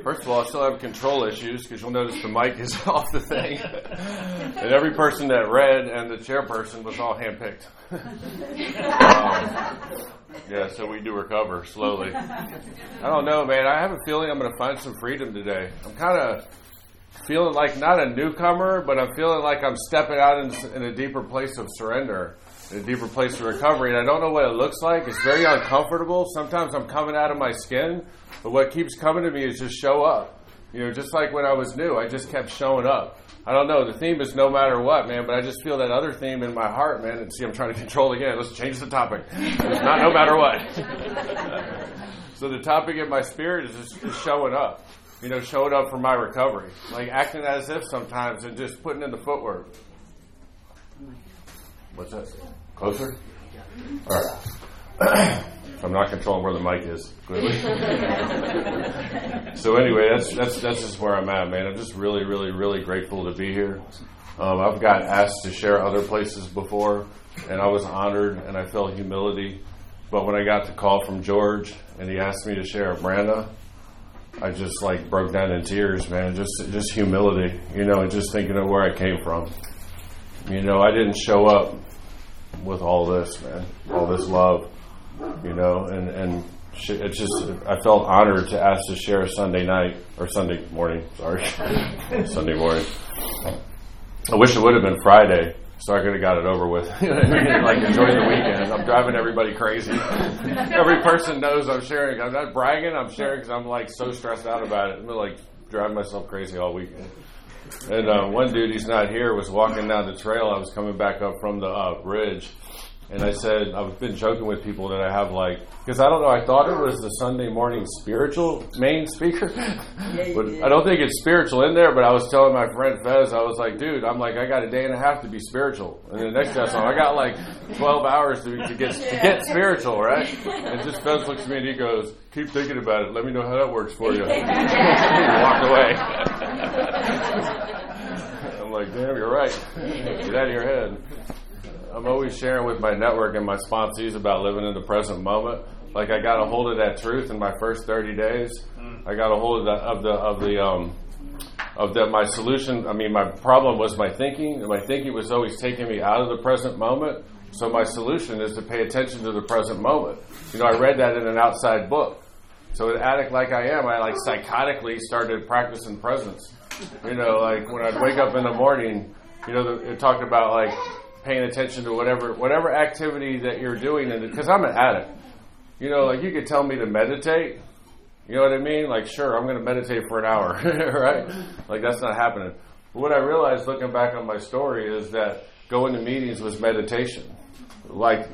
First of all, I still have control issues because you'll notice the mic is off the thing. And every person that read and the chairperson was all handpicked. Yeah, so we do recover slowly. I don't know, man. I have a feeling I'm going to find some freedom today. I'm kind of feeling like not a newcomer, but I'm feeling like I'm stepping out in a deeper place of surrender, in a deeper place of recovery. And I don't know what it looks like. It's very uncomfortable. Sometimes I'm coming out of my skin. But what keeps coming to me is just show up. You know, just like when I was new, I just kept showing up. I don't know. The theme is no matter what, man, but I just feel that other theme in my heart, man. And see, I'm trying to control again. Let's change the topic. It's not no matter what. So the topic in my spirit is just showing up. You know, showing up for my recovery. Like acting as if sometimes and just putting in the footwork. What's that? Closer? All right. I'm not controlling where the mic is, clearly. So anyway, that's just where I'm at, man. I'm just really, really, really grateful to be here. I've got asked to share other places before, and I was honored, and I felt humility. But when I got the call from George, and he asked me to share at Branda, I just broke down in tears, man. Just humility, you know, and just thinking of where I came from. You know, I didn't show up with all this, man, all this love. You know, and it's just, I felt honored to ask to share Sunday morning. Sunday morning. I wish it would have been Friday, so I could have got it over with. Like, enjoying the weekend. I'm driving everybody crazy. Every person knows I'm sharing. I'm not bragging, I'm sharing because I'm so stressed out about it. I'm driving myself crazy all weekend. And one dude, he's not here, was walking down the trail. I was coming back up from the bridge. And I said, I've been joking with people that I have because I don't know, I thought it was the Sunday morning spiritual main speaker. But I don't think it's spiritual in there, but I was telling my friend Fez, I was like, dude, I got a day and a half to be spiritual. And the next day I got 12 hours to get spiritual, right? And just Fez looks at me and he goes, keep thinking about it. Let me know how that works for you. He walked away. I'm like, damn, you're right. Get out of your head. I'm always sharing with my network and my sponsees about living in the present moment. I got a hold of that truth in my first 30 days. I got a hold of my solution. I mean, my problem was my thinking, and my thinking was always taking me out of the present moment. So my solution is to pay attention to the present moment. You know, I read that in an outside book. So an addict like I am, I psychotically started practicing presence. You know, when I'd wake up in the morning, you know, it talked about paying attention to whatever activity that you're doing, because I'm an addict. You know, you could tell me to meditate. You know what I mean? Sure, I'm going to meditate for an hour, right? That's not happening. But what I realized looking back on my story is that going to meetings was meditation. Like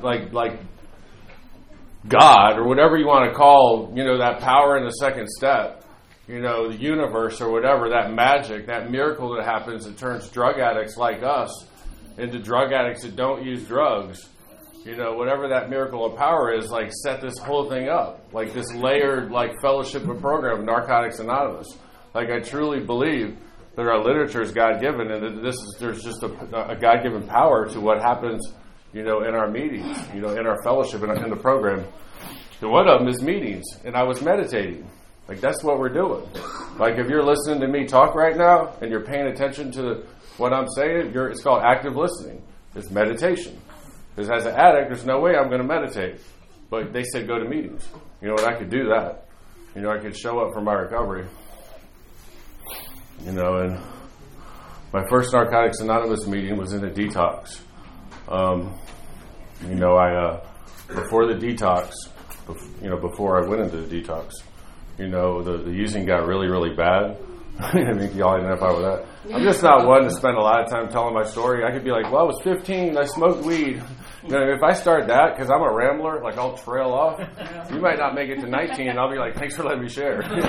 God, or whatever you want to call, you know, that power in the second step, you know, the universe or whatever, that magic, that miracle that happens that turns drug addicts like us into drug addicts that don't use drugs. You know, whatever that miracle of power is, set this whole thing up. This layered, fellowship and program, Narcotics Anonymous. I truly believe that our literature is God-given, and that there's just a God-given power to what happens, you know, in our meetings, you know, in our fellowship and in the program. And one of them is meetings, and I was meditating. That's what we're doing. If you're listening to me talk right now, and you're paying attention to what I'm saying, it's called active listening. It's meditation. Because as an addict, there's no way I'm going to meditate. But they said go to meetings. You know, and I could do that. You know, I could show up for my recovery. You know, and my first Narcotics Anonymous meeting was in a detox. You know, before the detox, you know, before I went into the detox, you know, the using got really, really bad. I think y'all identify with that. I'm just not one to spend a lot of time telling my story. I could be well, I was 15, I smoked weed. You know, if I start that, because I'm a rambler, I'll trail off. You might not make it to 19, and I'll be thanks for letting me share. It's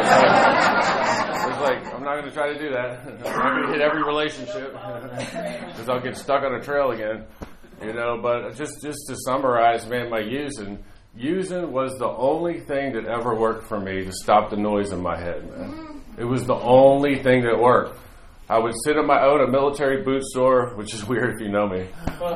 I'm not going to try to do that. I'm not going to hit every relationship, because I'll get stuck on a trail again. You know, but just to summarize, man, my using was the only thing that ever worked for me to stop the noise in my head, man. It was the only thing that worked. I would own a military boot store, which is weird if you know me.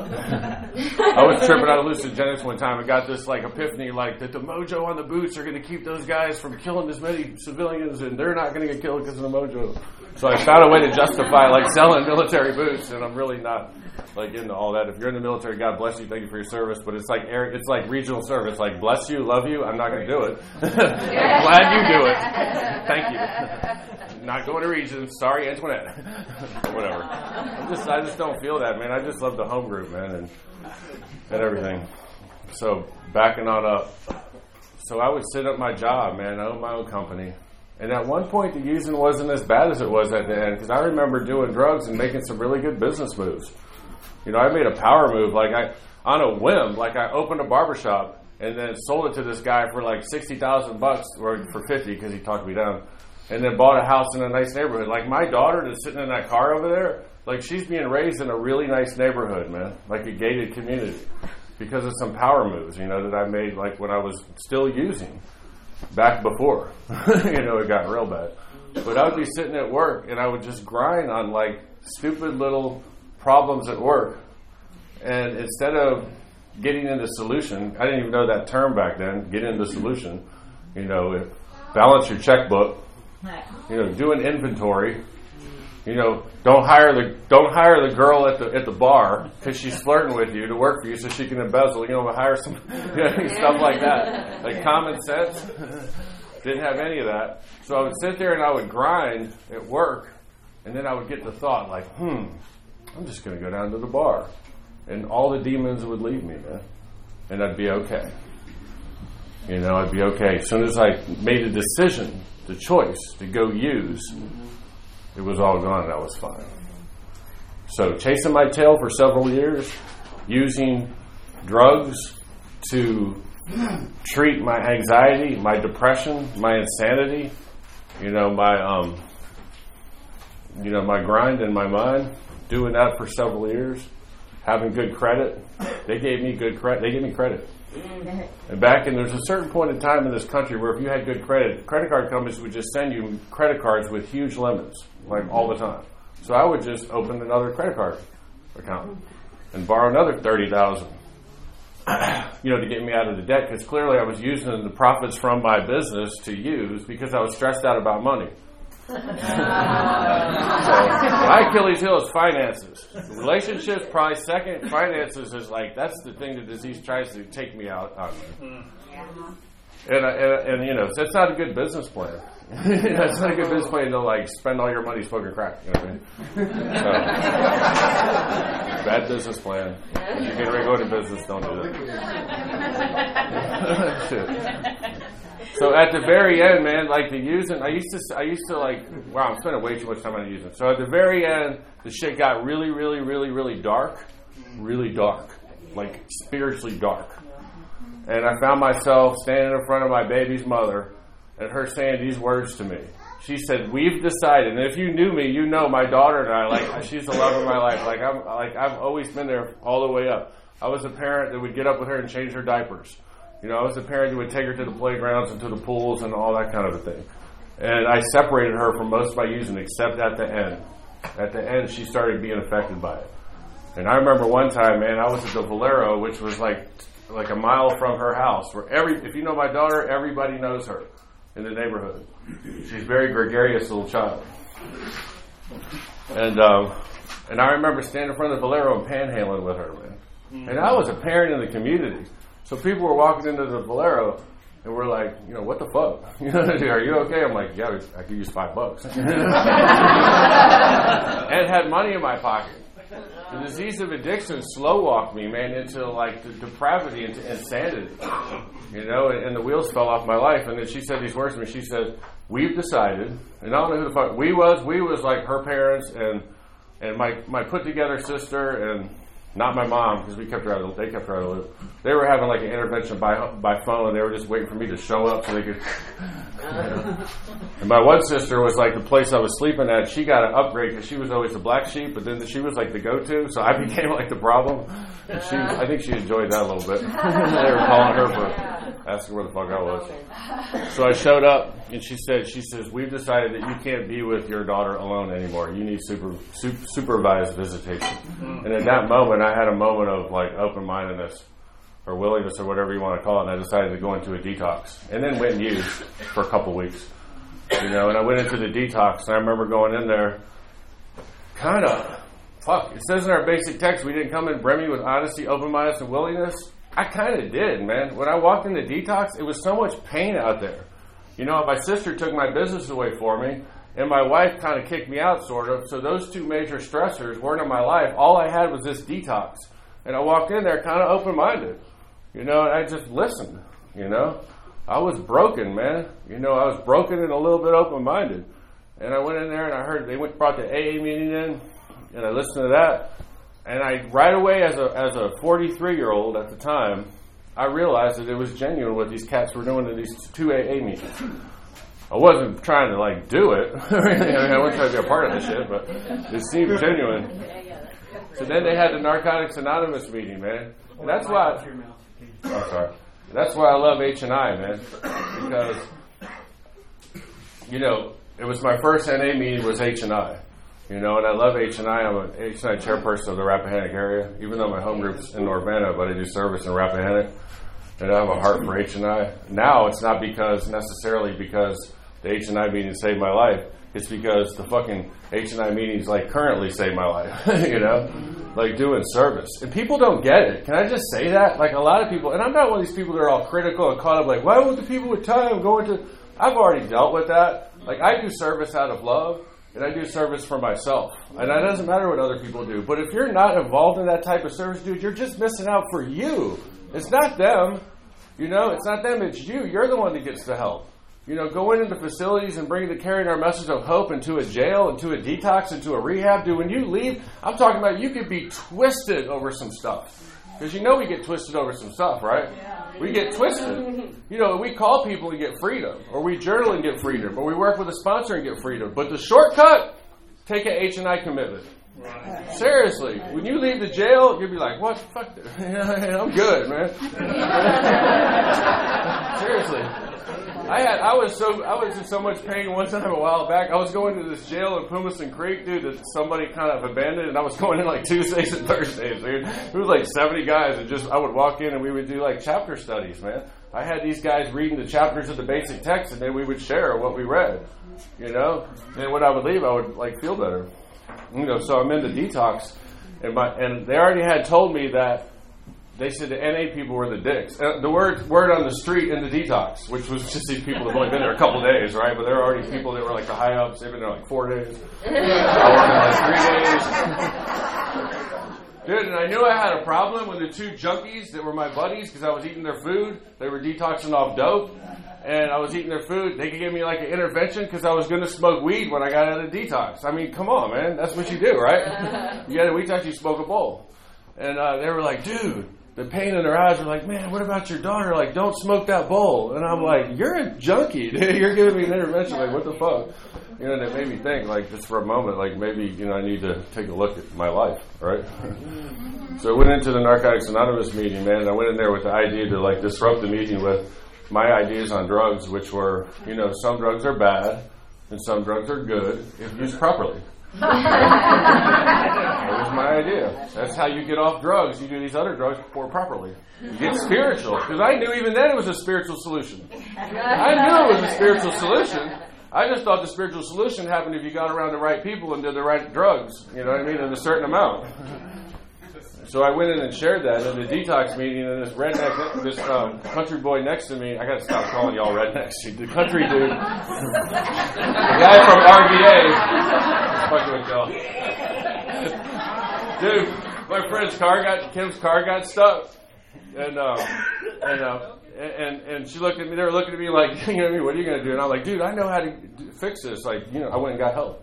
I was tripping out of hallucinogenics one time and got this like epiphany, like that the mojo on the boots are going to keep those guys from killing as many civilians, and they're not going to get killed because of the mojo. So I found a way to justify like selling military boots, and I'm really not like into all that. If you're in the military, God bless you, thank you for your service. But it's like regional service, like bless you, love you. I'm not going to do it. Glad you do it. Thank you. Not going to regions. Sorry, Antoinette. Whatever. I just don't feel that, man. I just love the home group, man, and everything. So backing on up. So I would sit at my job, man. I own my own company. And at one point, the using wasn't as bad as it was at the end, because I remember doing drugs and making some really good business moves. You know, I made a power move, on a whim. Like I opened a barbershop and then sold it to this guy for like $60,000 or for $50 because he talked me down, and then bought a house in a nice neighborhood. Like my daughter that's sitting in that car over there, like she's being raised in a really nice neighborhood, man, like a gated community, because of some power moves, you know, that I made like when I was still using. Back before, you know, it got real bad. But I would be sitting at work and I would just grind on like stupid little problems at work. And instead of getting into solution, I didn't even know that term back then, get into solution, you know, balance your checkbook, you know, do an inventory, you know, don't hire the girl at the bar because she's flirting with you to work for you so she can embezzle. You know, hire some stuff like that. Like common sense. Didn't have any of that. So I would sit there and I would grind at work, and then I would get the thought like, I'm just going to go down to the bar, and all the demons would leave me, man, and I'd be okay. You know, I'd be okay. As soon as I made a decision, the choice to go use. It was all gone, and that was fine. So chasing my tail for several years, using drugs to treat my anxiety, my depression, my insanity, you know, my grind in my mind, doing that for several years, having good credit. They gave me good credit. They gave me credit. And there's a certain point in time in this country where if you had good credit card companies would just send you credit cards with huge limits, like all the time. So I would just open another credit card account and borrow another $30,000, you know, to get me out of the debt, because clearly I was using the profits from my business to use because I was stressed out about money. So my Achilles heel is finances. Relationships probably second. Finances is like, that's the thing the disease tries to take me out on. And you know, that's not a good business plan. That's not a good business plan to like spend all your money smoking crack. You know what I mean? So, bad business plan. If you're getting ready to go into business, don't do that. Shit. So at the very end, man, like the using, I used to like, wow, I'm spending way too much time on the using. So at the very end, the shit got really, really, really, really dark, like spiritually dark. And I found myself standing in front of my baby's mother and her saying these words to me. She said, "We've decided," and if you knew me, you know my daughter and I, like, she's the love of my life. I've always been there all the way up. I was a parent that would get up with her and change her diapers. You know, I was a parent who would take her to the playgrounds and to the pools and all that kind of a thing. And I separated her from most of my using, except at the end. At the end, she started being affected by it. And I remember one time, man, I was at the Valero, which was like a mile from her house, where if you know my daughter, everybody knows her in the neighborhood. She's a very gregarious little child. And I remember standing in front of the Valero and panhandling with her, man. And I was a parent in the community. So people were walking into the Valero and we're like, you know, what the fuck? You know, are you okay? I'm like, yeah, I could use $5. And had money in my pocket. The disease of addiction slow walked me, man, into like the depravity, into insanity. You know, and the wheels fell off my life. And then she said these words to me. She said, "We've decided," and I don't know who the fuck we was like her parents and my put together sister and not my mom, because they kept her out of the loop. They were having like an intervention by phone, and they were just waiting for me to show up so they could. And my one sister was like the place I was sleeping at. She got an upgrade because she was always the black sheep, but then she was like the go-to, so I became like the problem. And I think she enjoyed that a little bit. They were calling her for asking where the fuck I was. So I showed up, and she says, we've decided that you can't be with your daughter alone anymore. You need supervised visitation. And at that moment, I had a moment of like open-mindedness or willingness or whatever you want to call it, and I decided to go into a detox. And then went and used for a couple weeks. And I went into the detox, and I remember going in there kind of, it says in our basic text, we didn't come in brimming with honesty, open-mindedness, and willingness. I kind of did, man. When I walked into detox, it was so much pain out there. My sister took my business away for me, and my wife kind of kicked me out, sort of. So those two major stressors weren't in my life. All I had was this detox. And I walked in there kind of open-minded. And I just listened, I was broken, man. I was broken and a little bit open-minded. And I went in there and I heard they brought the AA meeting in, and I listened to that. And I right away, as a 43-year-old at the time, I realized that it was genuine what these cats were doing in these 2 AA meetings. I wasn't trying to do it. I wasn't trying to be a part of this shit, but it seemed genuine. So then they had the Narcotics Anonymous meeting, man. And that's why. That's why I love H&I, man, because, it was my first NA meeting was H&I, and I love H&I. I'm an H&I chairperson of the Rappahannock area, even though my home group's in Norvana, but I do service in Rappahannock, and I have a heart for H&I. Now it's not necessarily because the H&I meeting saved my life. It's because the fucking H&I meetings currently save my life, doing service. And people don't get it. Can I just say that? A lot of people, and I'm not one of these people that are all critical and caught up why would the people with time go into... I've already dealt with that. I do service out of love, and I do service for myself. And it doesn't matter what other people do. But if you're not involved in that type of service, dude, you're just missing out for you. It's not them. It's not them, it's you. You're the one that gets the help. Going into facilities and carrying our message of hope into a jail, into a detox, into a rehab. Dude, when you leave, I'm talking about you could be twisted over some stuff. Because we get twisted over some stuff, right? Yeah. We get twisted. We call people and get freedom. Or we journal and get freedom. Or we work with a sponsor and get freedom. But the shortcut, take an H&I commitment. Right. Seriously, when you leave the jail, you'll be like, what? Fuck this. I'm good, man. Seriously. I was in so much pain one time a while back. I was going to this jail in Pumason Creek, dude, that somebody kind of abandoned, and I was going in Tuesdays and Thursdays, dude. It was 70 guys, and I would walk in and we would do chapter studies, man. I had these guys reading the chapters of the basic text, and then we would share what we read, And when I would leave, I would feel better, So I'm in the detox, and they already had told me that. They said the NA people were the dicks. The word on the street in the detox, which was just these people that have only been there a couple days, right? But there were already people that were the high ups. They've been there 4 days. I worked 3 days. Dude, and I knew I had a problem with the 2 junkies that were my buddies because I was eating their food. They were detoxing off dope. And I was eating their food. They could give me an intervention because I was going to smoke weed when I got out of detox. I mean, come on, man. That's what you do, right? You got a detox, you smoke a bowl. And they were like, dude. The pain in their eyes were like, man, what about your daughter? Don't smoke that bowl. And I'm like, you're a junkie, dude. You're giving me an intervention. What the fuck? And it made me think, just for a moment, maybe, I need to take a look at my life, right? So I went into the Narcotics Anonymous meeting, man. I went in there with the idea to, disrupt the meeting with my ideas on drugs, which were, some drugs are bad and some drugs are good if used properly. That was my idea. That's how you get off drugs. You do these other drugs more properly. You get spiritual. Because I knew even then it was a spiritual solution. I knew it was a spiritual solution. I just thought the spiritual solution happened if you got around the right people and did the right drugs. You know what I mean? In a certain amount. So I went in and shared that in the detox meeting, and this redneck, this country boy next to me, I got to stop calling y'all rednecks. The country dude, the guy from RVA, fucking with y'all. Dude, my friend's Kim's car got stuck, and she looked at me. They were looking at me like, what are you gonna do? And I'm like, dude, I know how to fix this. I went and got help.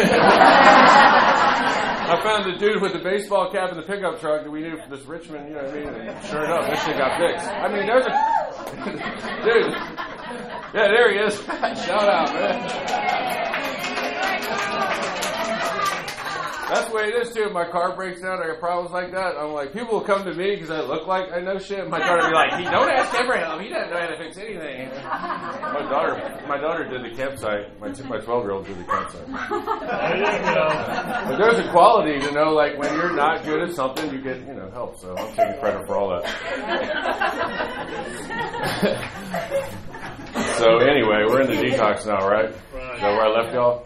I found the dude with the baseball cap and the pickup truck that we knew from this Richmond, and sure enough, this shit got fixed. I mean, there's a dude. Yeah, there he is. Shout out, man. That's the way it is too. If my car breaks down, I got problems like that. I'm like, people will come to me because I look like I know shit. My daughter will be like, don't ask him for help. He doesn't know how to fix anything. My daughter did the campsite. My 12-year-old did the campsite. There you go. But there's a quality to know, like, when you're not good at something, you get, help. So I'm taking credit for all that. So anyway, we're in the detox now, right? Is that where I left y'all?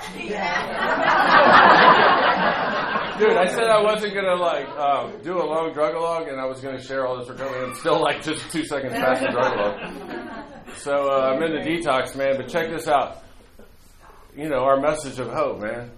Dude, I said I wasn't going to, do a long drug-a-log, and I was going to share all this recovery, and still, just 2 seconds past the drug-a-log. So I'm in the detox, man, but check this out. Our message of hope, man.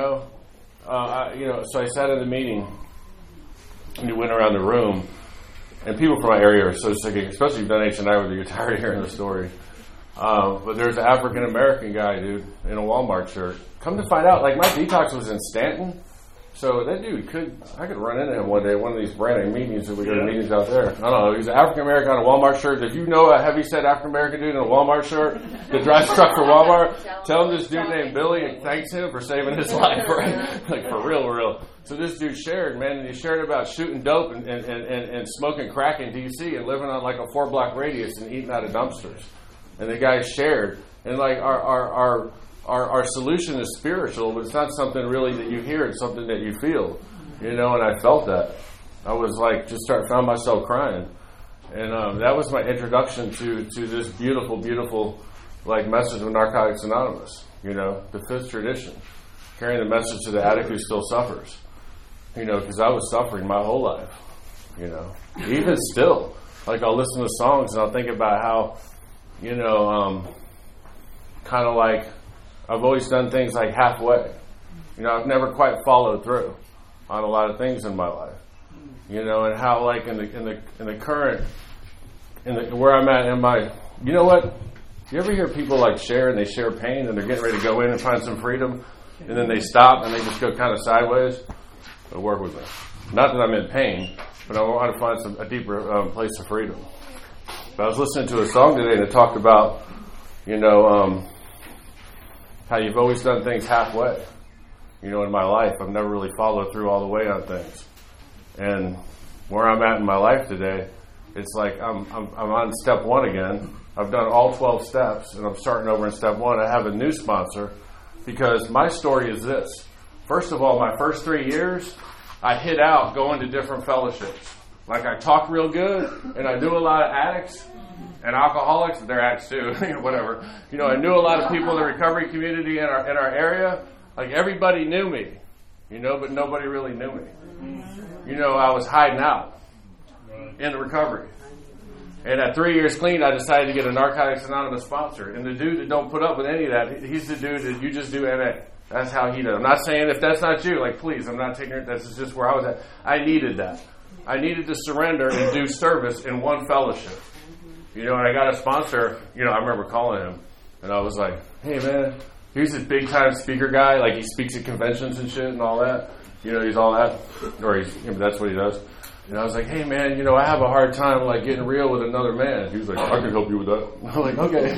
So I sat in the meeting, and you went around the room, and people from my area are so sick, especially if you've done H&I with you, you're tired of hearing the story. But there's an African-American guy, dude, in a Walmart shirt. Come to find out, my detox was in Stanton. So that dude I could run into him one day at one of these branding meetings if we go to meetings out there. I don't know. He's an African-American on a Walmart shirt. If you know a heavy-set African-American dude in a Walmart shirt that drives truck for Walmart, tell him this dude named Billy and thanks him for saving his life, right? For real. So this dude shared, man, and he shared about shooting dope and smoking crack in D.C. and living on a 4-block radius and eating out of dumpsters. And the guy shared. And our solution is spiritual, but it's not something really that you hear. It's something that you feel, and I felt that. I was found myself crying. And that was my introduction to this beautiful, beautiful, message of Narcotics Anonymous, the 5th tradition, carrying the message to the addict who still suffers, because I was suffering my whole life, even still. I'll listen to songs and I'll think about how, kind of I've always done things halfway. I've never quite followed through on a lot of things in my life. And how in the current where I'm at in my, what? You ever hear people share and they share pain and they're getting ready to go in and find some freedom, and then they stop and they just go kind of sideways? It'll work with me. Not that I'm in pain, but I want to find a deeper place of freedom. But I was listening to a song today and it talked about, how you've always done things halfway. In my life, I've never really followed through all the way on things. And where I'm at in my life today, it's I'm on step 1 again. I've done all 12 steps, and I'm starting over in step 1. I have a new sponsor because my story is this. First of all, my first 3 years, I hid out going to different fellowships. I talk real good, and I knew a lot of addicts and alcoholics. They're addicts too, whatever. I knew a lot of people in the recovery community in our area. Everybody knew me, but nobody really knew me. I was hiding out in the recovery. And at 3 years clean, I decided to get a Narcotics Anonymous sponsor. And the dude that don't put up with any of that, he's the dude that you just do NA. That's how he does. I'm not saying if that's not you, please, I'm not taking it. That's just where I was at. I needed that. I needed to surrender and do service in one fellowship. And I got a sponsor, I remember calling him, and I was like, hey, man, he's this big-time speaker guy. He speaks at conventions and shit and all that. He's all that. Or that's what he does. And I was like, hey, man, I have a hard time, getting real with another man. He was like, I can help you with that. I'm like, okay.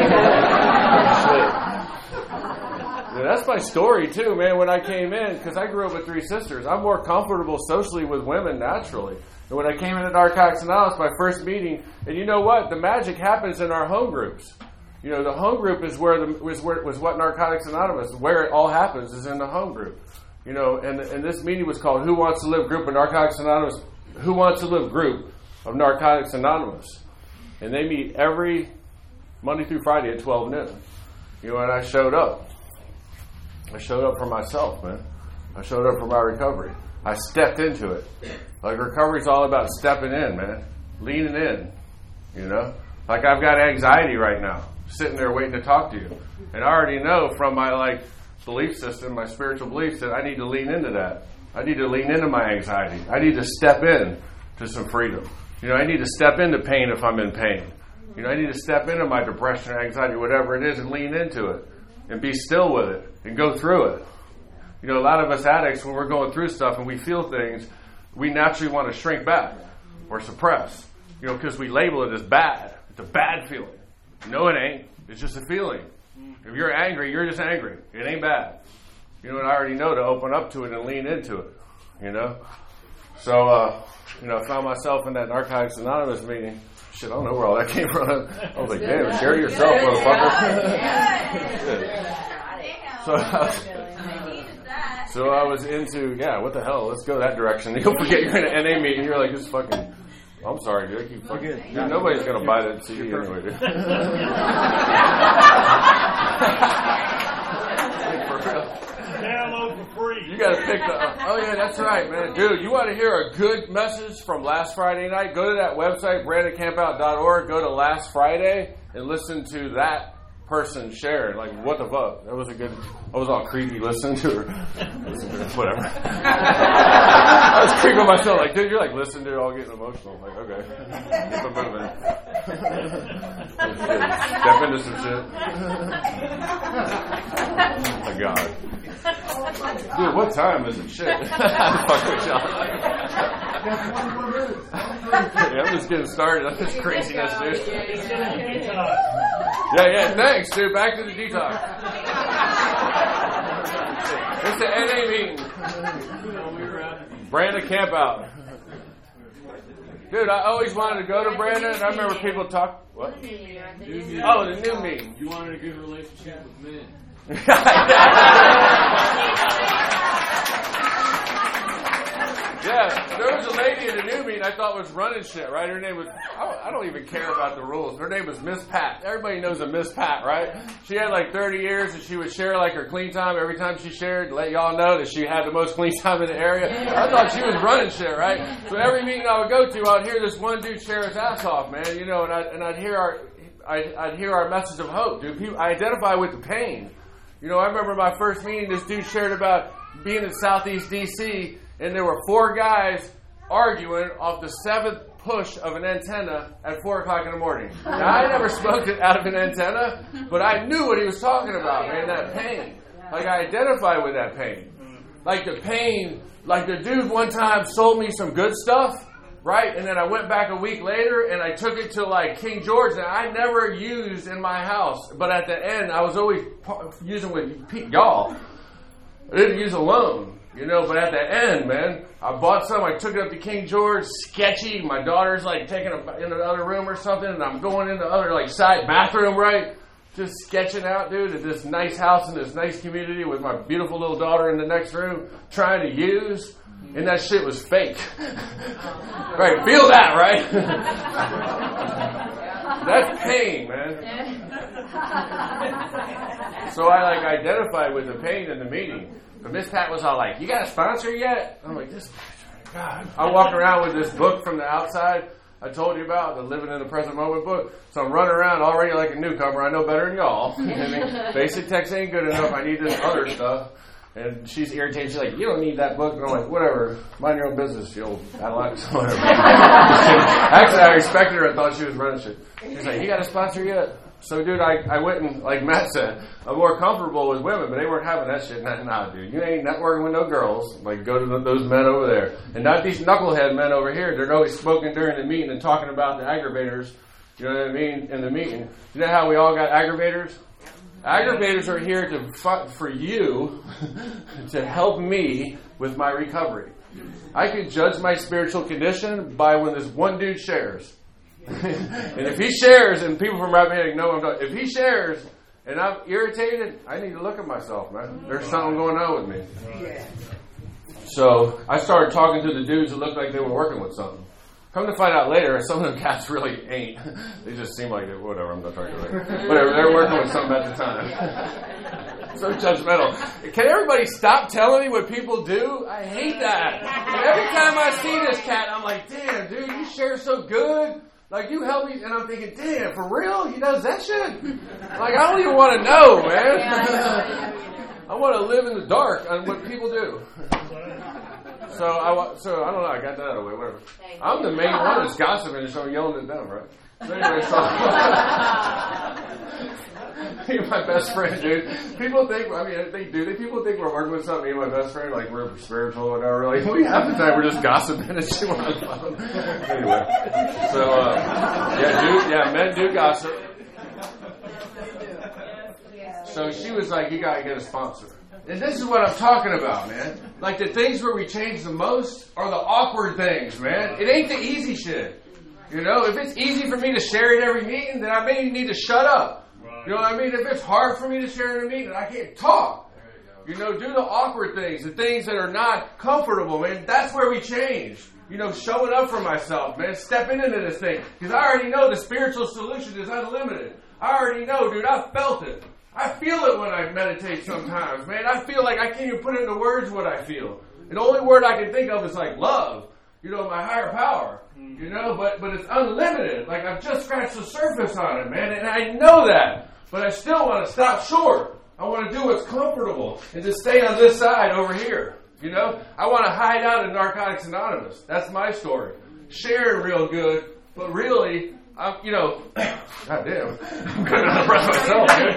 That's my story, too, man, when I came in, because I grew up with 3 sisters. I'm more comfortable socially with women naturally. And when I came into Narcotics Anonymous, my first meeting, and you know what? The magic happens in our home groups. The home group is was what Narcotics Anonymous, where it all happens is in the home group. And this meeting was called Who Wants to Live Group of Narcotics Anonymous? Who Wants to Live Group of Narcotics Anonymous? And they meet every Monday through Friday at 12 noon. And I showed up. I showed up for myself, man. I showed up for my recovery. I stepped into it. Recovery's all about stepping in, man. Leaning in, I've got anxiety right now, sitting there waiting to talk to you. And I already know from my, belief system, my spiritual beliefs, that I need to lean into that. I need to lean into my anxiety. I need to step in to some freedom. I need to step into pain if I'm in pain. I need to step into my depression or anxiety, whatever it is, and lean into it. And be still with it. And go through it. A lot of us addicts, when we're going through stuff and we feel things, we naturally want to shrink back or suppress. Because we label it as bad. It's a bad feeling. No, it ain't. It's just a feeling. If you're angry, you're just angry. It ain't bad. you know, and I already know to open up to it and lean into it, you know. So, you know, I found myself in that Narcotics Anonymous meeting. Shit, I don't know where all that came from. I was like, damn, share yourself, motherfucker. So I was into, what the hell, let's go that direction. You'll forget you're in an NA meeting. You're like, this fucking, I'm sorry, dude. I keep fucking, dude, nobody's going to buy that CD anyway, dude. For real. Download for free. You got to pick the, oh yeah, that's right, man. Dude, you want to hear a good message from last Friday night? Go to that website, brandicampout.org, go to last Friday and listen to that person share. Like, what the fuck? That was a good, I was all creepy listening to her. Whatever. I was creeping myself, like, dude, you're like listening to it, all getting emotional. I'm like, okay. Keep it moving. Step into some shit. Oh my God. Dude, what time is it? Shit. Fuck with y'all. I'm just getting started on this craziness, dude. Yeah, thanks, dude. Back to the detox. It's the NA meeting. Brandon Campout. Dude, I always wanted to go to Brandon, and I remember people talk. What? Oh, the new meeting. You wanted a good relationship with men. Yeah, there was a lady in the new meeting I thought was running shit, right? Her name was, I don't even care about the rules. Her name was Miss Pat. Everybody knows a Miss Pat, right? She had like 30 years and she would share like her clean time every time she shared to let y'all know that she had the most clean time in the area. I thought she was running shit, right? So every meeting I would go to, I'd hear this one dude share his ass off, man, you know, and I'd hear our message of hope, dude. People, I identify with the pain. You know, I remember my first meeting, this dude shared about being in Southeast D.C., and there were 4 guys arguing off the 7th push of an antenna at 4 o'clock in the morning. Now, I never smoked it out of an antenna, but I knew what he was talking about, man, that pain. Like, I identify with that pain. Like, the pain, like the dude one time sold me some good stuff, right? And then I went back a week later, and I took it to, like, King George that I never used in my house. But at the end, I was always using with y'all. I didn't use alone. You know, but at the end, man, I bought some. I took it up to King George, sketchy. My daughter's like taking it in another room or something, and I'm going in the other like side bathroom, right? Just sketching out, dude, at this nice house in this nice community with my beautiful little daughter in the next room, trying to use, and that shit was fake. Right? Feel that, right? That's pain, man. So I like identified with the pain in the meeting. But Miss Pat was all like, you got a sponsor yet? I'm like, this, God. I walked around with this book from the outside I told you about, the Living in the Present Moment book. So I'm running around already like a newcomer. I know better than y'all. I mean, basic text ain't good enough. I need this other stuff. And she's irritated. She's like, you don't need that book. And I'm like, whatever. Mind your own business, you old Cadillac. Whatever. Actually, I respected her. I thought she was running shit. She's like, you got a sponsor yet? So, dude, I went and, like Matt said, I'm more comfortable with women, but they weren't having that shit. Nah, dude, you ain't networking with no girls. Like, go to those men over there. And not these knucklehead men over here. They're always smoking during the meeting and talking about the aggravators, you know what I mean, in the meeting. You know how we all got aggravators? Aggravators are here for you to help me with my recovery. I can judge my spiritual condition by when this one dude shares. And if he shares, and people from Rappahannock know what I'm talking, if he shares and I'm irritated, I need to look at myself, man. There's something going on with me. So I started talking to the dudes that looked like they were working with something. Come to find out later, some of them cats really ain't. They just seem like, whatever, I'm not trying to whatever, they're working with something at the time. So judgmental. Can everybody stop telling me what people do? I hate that. And every time I see this cat, I'm like, damn, dude, you share so good. Like, you help me, and I'm thinking, damn, for real? He does that shit? Like, I don't even want to know, man. I want to live in the dark on what people do. So I don't know, I got that out of the way, whatever. I'm the main one that's gossiping, so I'm yelling at them, right? So anyway, you're my best friend, dude. People think, people think we're working with something, me and my best friend, like we're spiritual or whatever. Like, half the time we're just gossiping and shit on the phone. Anyway, so, men do gossip. So she was like, you gotta get a sponsor. And this is what I'm talking about, man. Like the things where we change the most are the awkward things, man. It ain't the easy shit. You know, if it's easy for me to share at every meeting, then I may need to shut up. You know what I mean? If it's hard for me to share in a meeting, I can't talk. You know, do the awkward things, the things that are not comfortable, man. That's where we change. You know, showing up for myself, man. Stepping into this thing. Because I already know the spiritual solution is unlimited. I already know, dude. I felt it. I feel it when I meditate sometimes, man. I feel like I can't even put into words what I feel. And the only word I can think of is like love. You know, my higher power. You know, but it's unlimited. Like I've just scratched the surface on it, man. And I know that. But I still want to stop short. I want to do what's comfortable and to stay on this side over here. You know, I want to hide out in Narcotics Anonymous. That's my story. Sharing real good, but really, you know, goddamn, I'm going to impress myself, dude.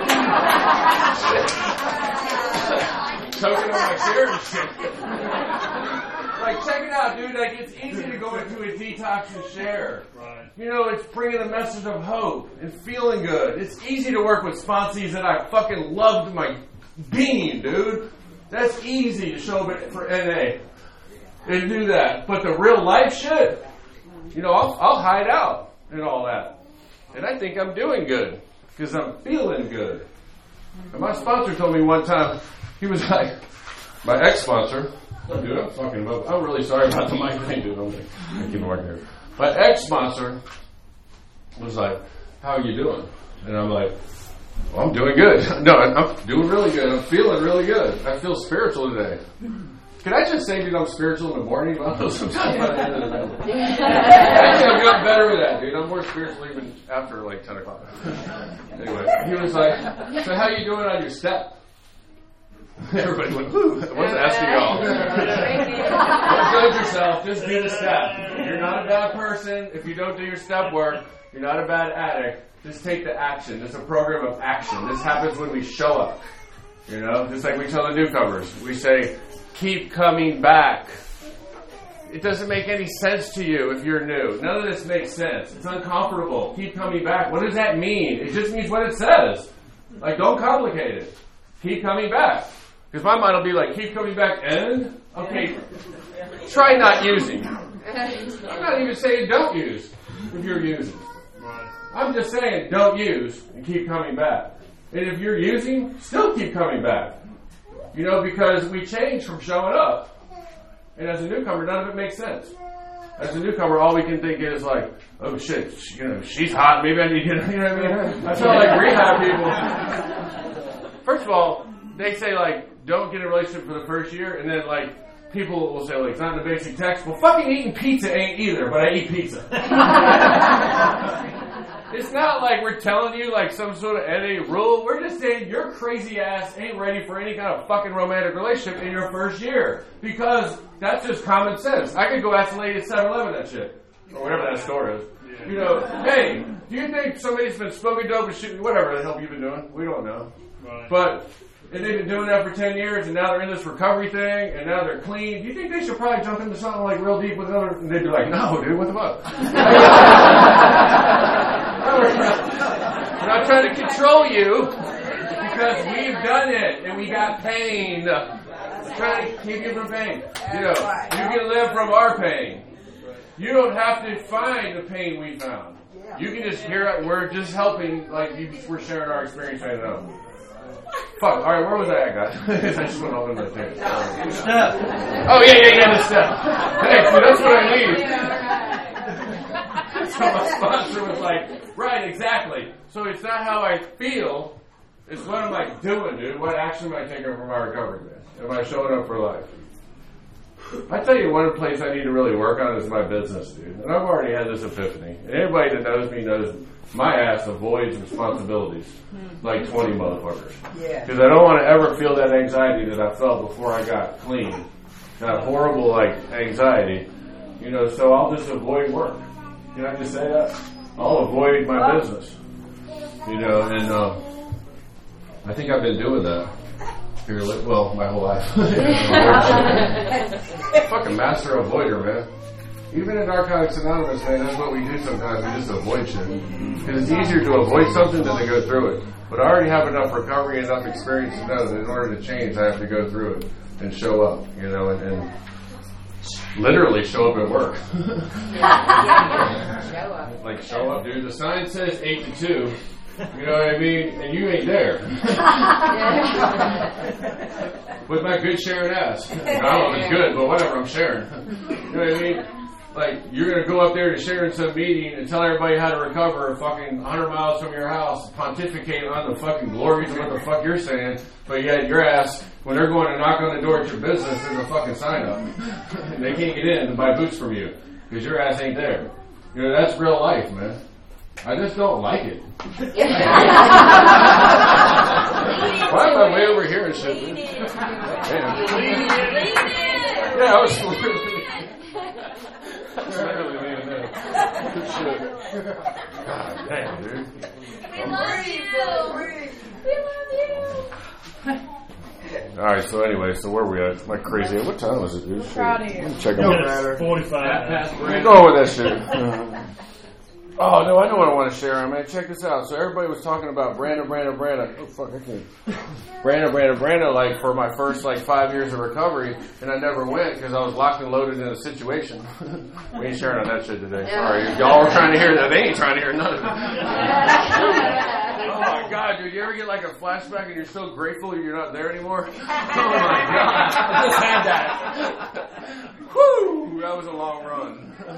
Choking on my share and shit. Like, check it out, dude. Like, it's easy to go into a detox and share. Right. You know, it's bringing a message of hope and feeling good. It's easy to work with sponsees that I fucking loved my being, dude. That's easy to show up for NA and do that. But the real life shit, you know, I'll hide out and all that. And I think I'm doing good because I'm feeling good. And my sponsor told me one time, he was like, my ex-sponsor, oh, dude, I'm really sorry about the mic thing, dude. I'm gonna keep working here. My ex-sponsor was like, how are you doing? And I'm like, well, I'm doing good. No, I'm doing really good. I'm feeling really good. I feel spiritual today. Can I just say, dude, I'm spiritual in the morning? I feel sometimes by the end of the night. Actually, I've gotten better with that, dude. I'm more spiritual even after like 10 o'clock. Anyway, he was like, so how you doing on your step? Everybody went, whoo. I wasn't asking y'all. Don't judge yourself. Just do the step. You're not a bad person. If you don't do your step work, you're not a bad addict. Just take the action. It's a program of action. This happens when we show up. You know, just like we tell the newcomers. We say, keep coming back. It doesn't make any sense to you if you're new. None of this makes sense. It's uncomfortable. Keep coming back. What does that mean? It just means what it says. Like, don't complicate it. Keep coming back. Because my mind will be like, keep coming back and? Okay, try not using. I'm not even saying don't use if you're using. I'm just saying don't use and keep coming back. And if you're using, still keep coming back. You know, because we change from showing up. And as a newcomer, none of it makes sense. As a newcomer, all we can think is like, oh shit, you know, she's hot, maybe I need to get, you know what I mean? I feel like rehab people. First of all, they say like, don't get in a relationship for the first year, and then like, people will say like, it's not in the basic text. Well, fucking eating pizza ain't either, but I eat pizza. It's not like we're telling you like some sort of NA rule. We're just saying your crazy ass ain't ready for any kind of fucking romantic relationship in your first year. Because that's just common sense. I could go ask the lady at 7-Eleven that shit. Or whatever that store is. You know, hey, do you think somebody's been smoking dope and shooting, whatever the hell you've been doing? We don't know. Right. But and they've been doing that for 10 years, and now they're in this recovery thing, and now they're clean. Do you think they should probably jump into something like real deep with another? And they'd be like, no, dude, what the fuck? We're not trying to control you, because we've done it, and we got pain. We're trying to keep you from pain. You know, you can live from our pain. You don't have to find the pain we found. You can just hear it. We're just helping, like we're sharing our experience right now. Fuck, alright, where was I at, guys? I just went off in the thing. Oh, yeah, the step. Hey, so that's what I need. So my sponsor was like, right, exactly. So it's not how I feel, it's what am I doing, dude? What action am I taking for my recovery, man? Am I showing up for life? I tell you, one place I need to really work on is my business, dude. And I've already had this epiphany. And anybody that knows me knows my ass avoids responsibilities like 20 motherfuckers. Because I don't want to ever feel that anxiety that I felt before I got clean. That horrible, like, anxiety. You know, so I'll just avoid work. Can I just say that? I'll avoid my business. You know, and I think I've been doing that. Here, well, my whole life. Fucking master avoider, man. Even in Narcotics Anonymous, man, that's what we do sometimes. We just avoid shit. Because it's easier to avoid something than to go through it. But I already have enough recovery, enough experience to know that in order to change, I have to go through it and show up, you know, and literally show up at work. Show up. Like, show up, dude. The sign says 8 to 2. You know what I mean? And you ain't there. With my good sharing ass. I don't know if it's good, but whatever, I'm sharing. You know what I mean? Like, you're going to go up there to share in some meeting and tell everybody how to recover fucking 100 miles from your house, pontificate on the fucking glories of what the fuck you're saying, but yet your ass, when they're going to knock on the door at your business, there's a fucking sign up. And they can't get in and buy boots from you because your ass ain't there. You know, that's real life, man. I just don't like it. Why am I way over here and shit? Damn. Yeah, I was literally leaning in. Good shit. God damn, dude. We love you. We love you. Alright, so anyway, so where are we at? Am I crazy? What time is it, dude? Proud of you. Check No them. matter. 45. Let's go with that shit. Oh, no, I know what I want to share. I mean, check this out. So everybody was talking about Brandon. Oh, fuck, I can't. Brandon, like, for my first, 5 years of recovery, and I never went because I was locked and loaded in a situation. We ain't sharing on that shit today. Sorry. Y'all were trying to hear that. They ain't trying to hear none of it. Oh, my God, dude. You ever get, a flashback and you're so grateful you're not there anymore? Oh, my God. I just had that. Woo! That was a long run. Oh,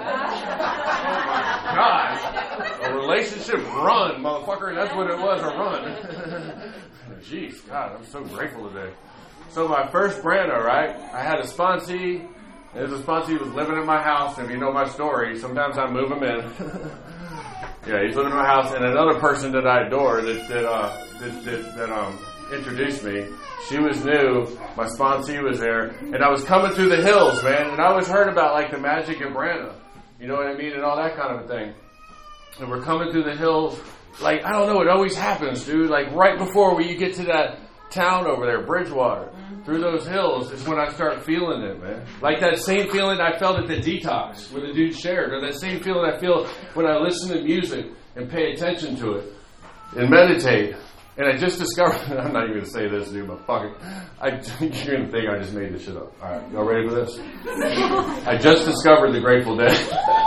my God. A relationship run, motherfucker. That's what it was, a run. Jeez, God, I'm so grateful today. So my first Brando, right? I had a sponsee. And this sponsee was living in my house. And if you know my story, sometimes I move him in. Yeah, he's living in my house. And another person that I adore that introduced me, she was new. My sponsee was there. And I was coming through the hills, man. And I always heard about, the magic of Brando. You know what I mean? And all that kind of a thing. And we're coming through the hills. I don't know, it always happens, dude. Right before you get to that town over there, Bridgewater, through those hills is when I start feeling it, man. That same feeling I felt at the detox where the dude shared, or that same feeling I feel when I listen to music and pay attention to it and meditate. And I just discovered, I'm not even going to say this, dude, but fuck it. You're going to think I just made this shit up. All right, y'all ready for this? I just discovered the Grateful Dead.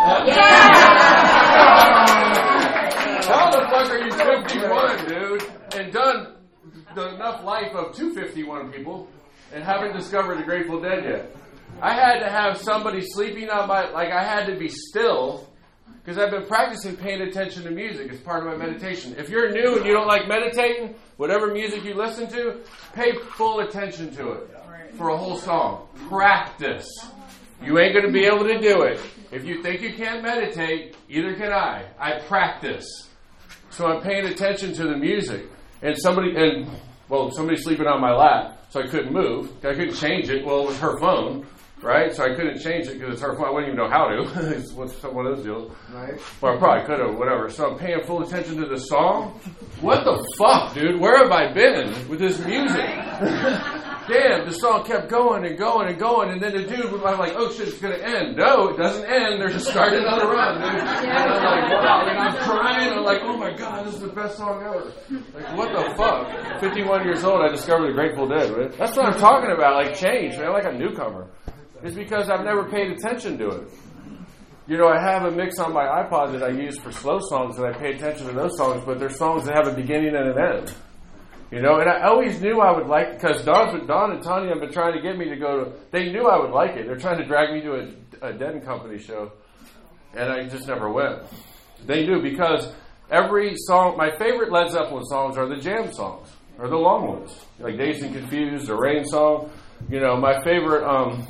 How the fuck are you 51, dude, and done enough life of 251 people and haven't discovered the Grateful Dead yet? I had to have somebody sleeping on my, I had to be still. Because I've been practicing paying attention to music as part of my meditation. If you're new and you don't like meditating, whatever music you listen to, pay full attention to it for a whole song. Practice. You ain't going to be able to do it. If you think you can't meditate, either can I. I practice. So I'm paying attention to the music. And somebody sleeping on my lap, so I couldn't move. I couldn't change it. Well, it was her phone. Right? So I couldn't change it because it's her phone. I wouldn't even know how to. It's one of those deals. Right. But I probably could have, whatever. So I'm paying full attention to the song. What the fuck, dude? Where have I been with this music? Damn, the song kept going and going and going. And then the dude was like, oh shit, it's going to end. No, it doesn't end. They're just starting another run, dude. And I'm like, wow. And I'm crying. I'm like, oh my God, this is the best song ever. What the fuck? 51 years old, I discovered the Grateful Dead, man. That's what I'm talking about. Change, man. Like a newcomer. It's because I've never paid attention to it. You know, I have a mix on my iPod that I use for slow songs, and I pay attention to those songs, but they're songs that have a beginning and an end. You know, and I always knew I would like, because Dawn and Tanya have been trying to get me to go to, they knew I would like it. They're trying to drag me to a Dead and Company show, and I just never went. They knew, because every song, my favorite Led Zeppelin songs are the jam songs, or the long ones, like Dazed and Confused, the Rain song. You know, my favorite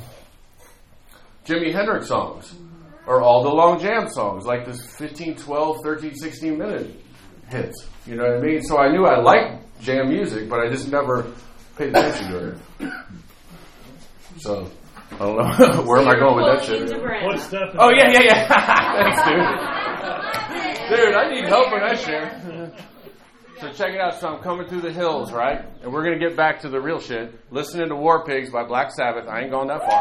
Jimi Hendrix songs are all the long jam songs, like the 15, 12, 13, 16 minute hits. You know what I mean? So I knew I liked jam music, but I just never paid attention to it. So, I don't know. Where am I going with that shit? What stuff? Oh, yeah. Thanks, dude. Dude, I need help when I share. So check it out. So I'm coming through the hills, right? And we're going to get back to the real shit. Listening to War Pigs by Black Sabbath. I ain't going that far.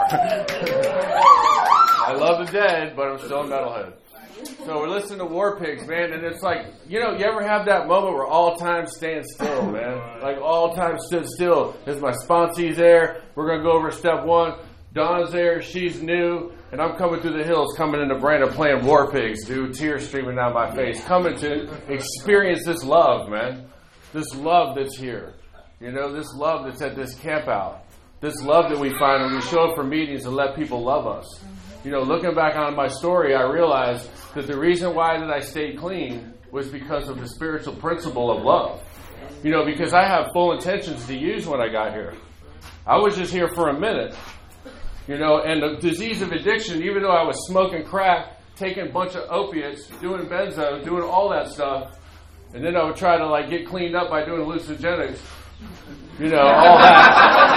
I love the Dead, but I'm still a metalhead. So we're listening to War Pigs, man, and it's like, you know, you ever have that moment where all time stands still, man? Like all time stood still. There's my sponsees there. We're going to go over step 1. Dawn's there. She's new. And I'm coming through the hills, coming into Brandon playing War Pigs, dude, tears streaming down my face. Coming to experience this love, man. This love that's here. You know, this love that's at this camp out. This love that we find when we show up for meetings and let people love us. You know, looking back on my story, I realized that the reason why that I stayed clean was because of the spiritual principle of love. You know, because I have full intentions to use when I got here. I was just here for a minute. You know, and the disease of addiction, even though I was smoking crack, taking a bunch of opiates, doing benzo, doing all that stuff, and then I would try to, like, get cleaned up by doing hallucinogenics. You know, all that.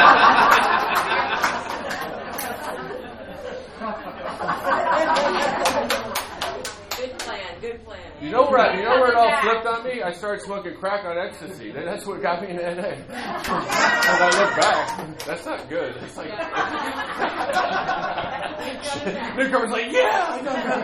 Good plan. You know where it all flipped on me? I started smoking crack on ecstasy. That's what got me in NA. When I look back, that's not good. It's like Nick was like, yeah, I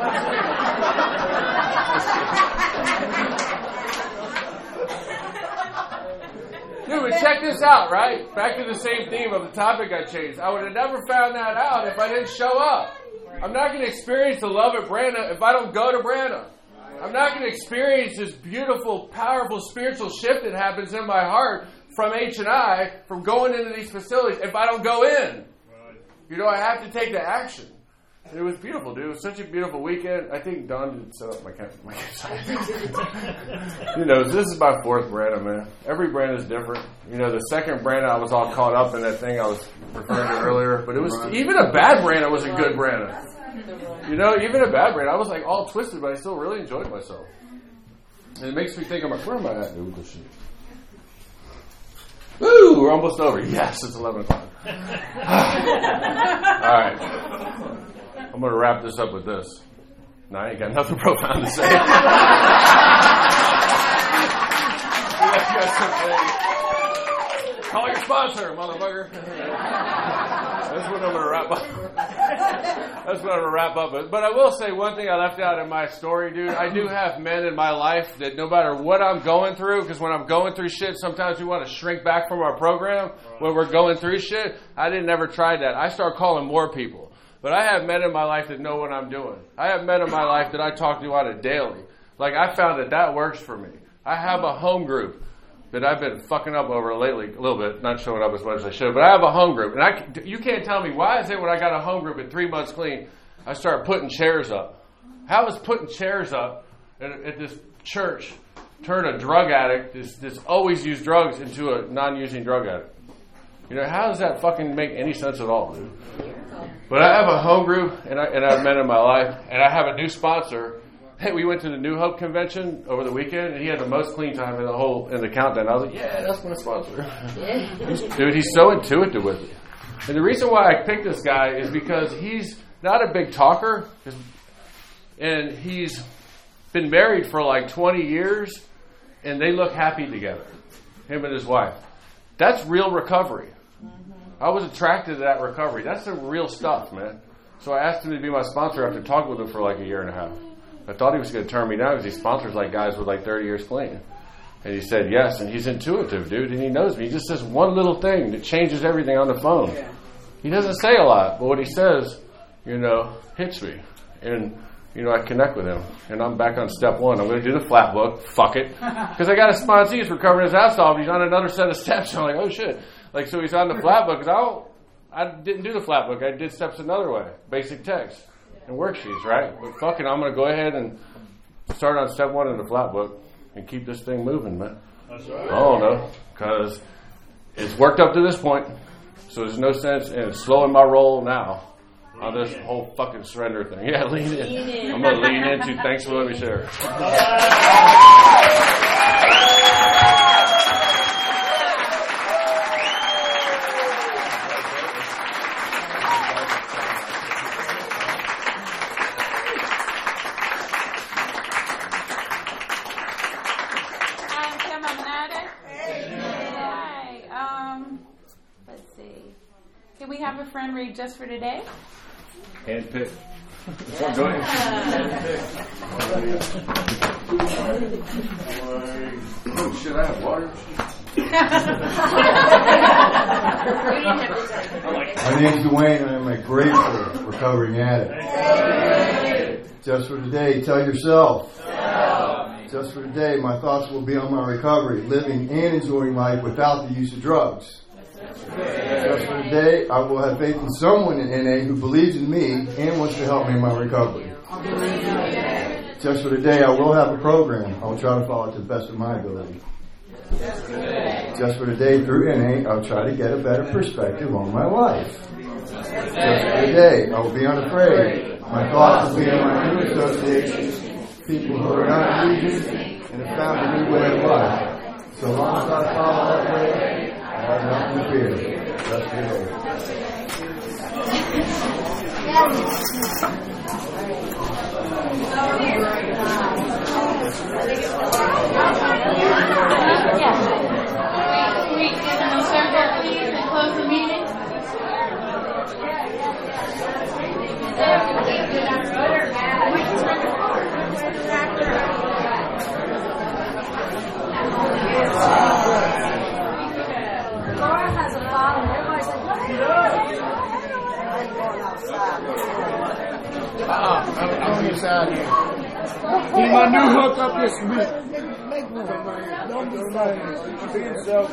know. Dude, but check this out, right? Back to the same theme of the topic I changed. I would have never found that out if I didn't show up. I'm not going to experience the love at Brandon if I don't go to Brandon. I'm not going to experience this beautiful, powerful spiritual shift that happens in my heart from H&I, from going into these facilities, if I don't go in. You know, I have to take the action. It was beautiful, dude. It was such a beautiful weekend. I think Don did set up my campsite. You know, this is my 4th Brandon, man. Every Brandon is different. You know, the second Brandon, I was all caught up in that thing I was referring to earlier. But it was, even a bad Brandon was a good Brandon. You know, even a bad Brandon, I was like all twisted, but I still really enjoyed myself. And it makes me think, I'm like, where am I at, dude? This shit. Woo, we're almost over. Yes, it's 11 o'clock. All right. I'm going to wrap this up with this. No, I ain't got nothing profound to say. Call your sponsor, motherfucker. That's what I'm going to wrap up. That's what I'm going to wrap up with. But I will say one thing I left out in my story, dude. I do have men in my life that no matter what I'm going through, because when I'm going through shit, sometimes we want to shrink back from our program when we're going through shit. I didn't ever try that. I start calling more people. But I have men in my life that know what I'm doing. I have men in my life that I talk to on a daily. Like, I found that works for me. I have a home group that I've been fucking up over lately, a little bit, not showing up as much as I should, but I have a home group. And you can't tell me, why is it when I got a home group at 3 months clean, I start putting chairs up? How is putting chairs up at this church turn a drug addict, this always use drugs, into a non-using drug addict? You know, how does that fucking make any sense at all, dude? But I have a home group, and I've met in my life, and I have a new sponsor. Hey, we went to the New Hope convention over the weekend, and he had the most clean time in the countdown. I was like, yeah, that's my sponsor. Dude, he's so intuitive with it. And the reason why I picked this guy is because he's not a big talker, and he's been married for like 20 years, and they look happy together, him and his wife. That's real recovery. I was attracted to that recovery. That's the real stuff, man. So I asked him to be my sponsor after talking with him for like a year and a half. I thought he was going to turn me down because he sponsors like guys with like 30 years clean. And he said yes, and he's intuitive, dude, and he knows me. He just says one little thing that changes everything on the phone. Yeah. He doesn't say a lot, but what he says, you know, hits me. And, you know, I connect with him. And I'm back on step 1. I'm going to do the flat book. Fuck it. Because I got a sponsee who's recovering his ass off. He's on another set of steps. I'm like, oh, shit. Like, so he's on the flat book. Because I didn't do the flat book. I did steps another way. Basic text and worksheets, right? But fuck it, I'm going to go ahead and start on step 1 in the flat book and keep this thing moving, man. That's right. I don't know. Because it's worked up to this point. So there's no sense in slowing my roll now on this whole fucking surrender thing. Yeah, lean in. I'm going to lean into. Thanks for letting me share. Kim, I'm going to have a friend read just for today? Handpicked. Oh shit! I have water. My name's Dwayne, and I'm a grateful recovering addict. Just for today, tell yourself. Just for today, my thoughts will be on my recovery, living and enjoying life without the use of drugs. Just for today, I will have faith in someone in NA who believes in me and wants to help me in my recovery. Just for today, I will have a program. I will try to follow it to the best of my ability. Just for today, through NA, I'll try to get a better perspective on my life. Just for today, I will be unafraid. My thoughts will be on my new associations, people who are not using and have found a new way of life. So long as I follow that way, I have nothing to fear. Just for today. We give them a circle, please, and close the meeting. Laura has a bottle. Everybody's like, what are you doing? I'm going outside. I'm inside here. He's my new hookup this week. Don't be sorry. Be yourself.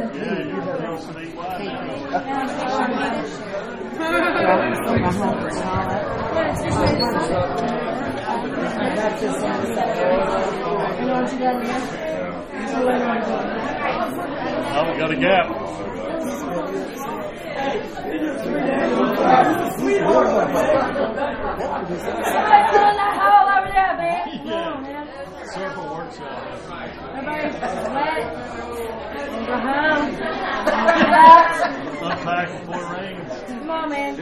Oh, we got a gap. Somebody fill in that hole over there, man. Come on, man. Circle workshop. Everybody let go home. Unpack before it rains. Come on, man.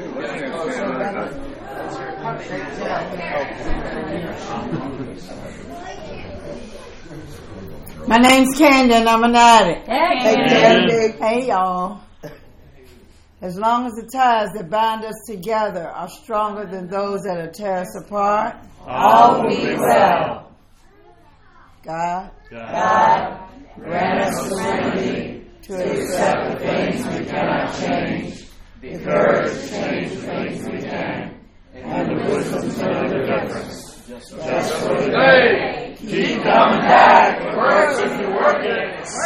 My name's Candy and I'm an addict. Hey, Candy. Hey, y'all. As long as the ties that bind us together are stronger than those that tear us apart, all will be well. God, grant us the serenity to accept the things we cannot change, the courage to change the things we can, and the wisdom to know the difference. Just for today, keep coming back. It works if you work it.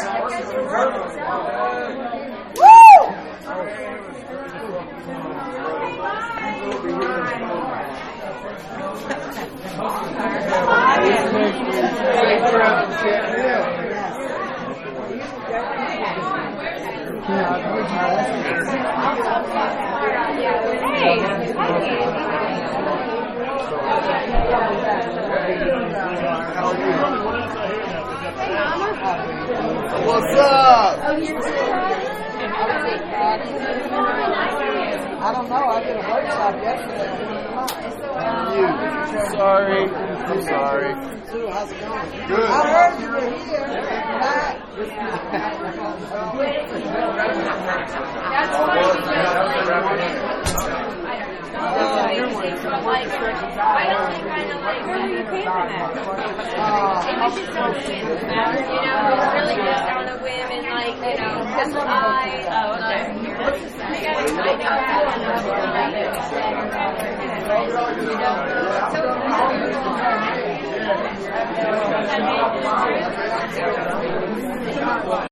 Woo! What's up? I don't know. I did a workshop yesterday. Sorry. I'm sorry. How's it going? Good. I heard you were here. That's funny I don't think kind of like where you came from that. It was just on a whim, really just on a whim and like, because I